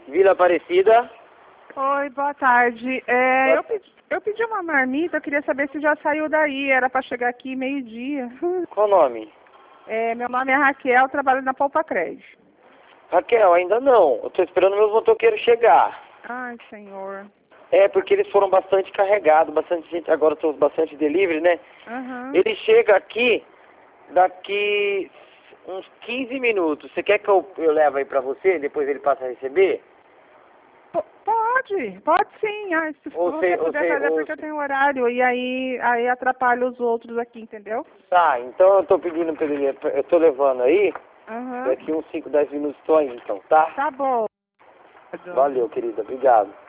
Vila Aparecida. Oi, boa tarde. Eu pedi uma marmita, eu queria saber se já saiu daí. Era para chegar aqui meio-dia. Qual o nome? Meu nome é Raquel, trabalho na Poupa Crédito. Raquel, ainda não. Eu tô esperando meus motoqueiros chegar. Ai, senhor. Porque eles foram bastante carregados, bastante gente, agora tô bastante delivery, né? Uhum. Ele chega aqui daqui uns 15 minutos. Você quer que eu leve aí pra você, depois ele passa a receber? Pode sim. Se você puder fazer, porque eu tenho horário e aí atrapalha os outros aqui, entendeu? Tá, então eu tô pedindo pra ele, eu tô levando aí, Uhum. daqui uns 5, 10 minutos tô aí então, tá? Tá bom. Valeu, querida, obrigado.